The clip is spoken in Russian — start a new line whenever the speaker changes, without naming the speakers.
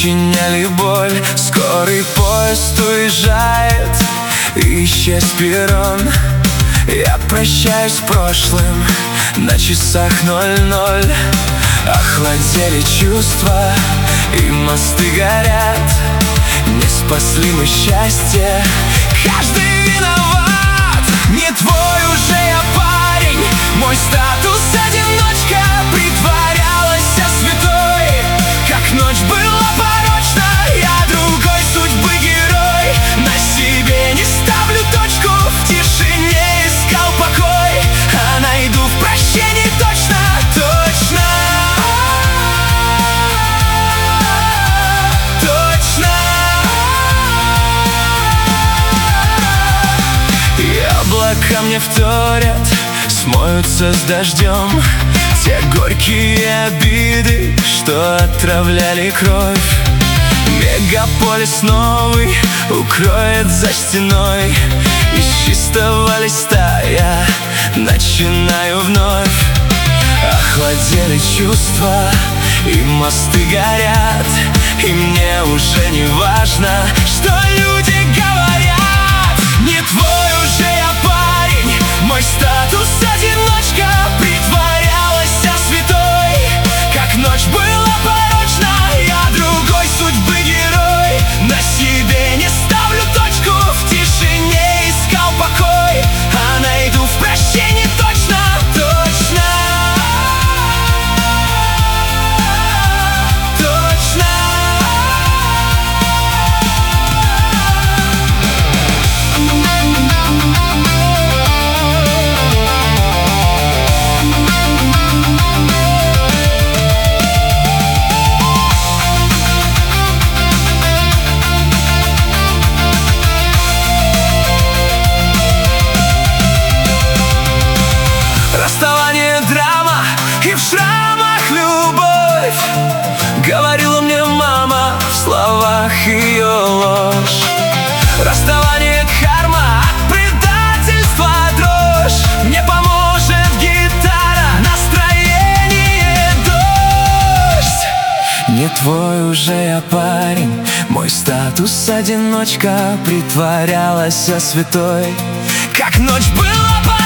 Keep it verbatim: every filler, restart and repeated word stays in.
причиняли боль. Скорый поезд уезжает, исчез перрон. Я прощаюсь с прошлым, на часах ноль-ноль. Охладели чувства, и мосты горят. Не спасли мы счастье, каждый виноват. Не твой уже я парень, мой статус одиночка. Притворялась святой, как ночь была порочна. Я другой судьбы герой, на себе не ставлю точку. В тишине искал покой, а найду в прощении точно, точно. Облака мне вторят, смоются с дождем те горькие обиды, что отравляли кровь. Мегаполис новый укроет за стеной. Из чистого листа я начинаю вновь. Охладели чувства, и мосты горят. И мне уже не важно, что люди говорят. Не твой уже я парень, мой статус одиночка. Притворялась святой, как ночь была порочна. Я другой судьбы герой, на себе не ставлю точку. В тишине искал покой, а найду в прощении точно, точно. Расставание драма, и в шрамах любовь. Говорила мне мама, в словах ее ложь. Расставание карма, предательство дрожь. Мне поможет гитара, настроение дождь. Не твой уже я парень, мой статус одиночка. Притворялась святой, как ночь была порочна.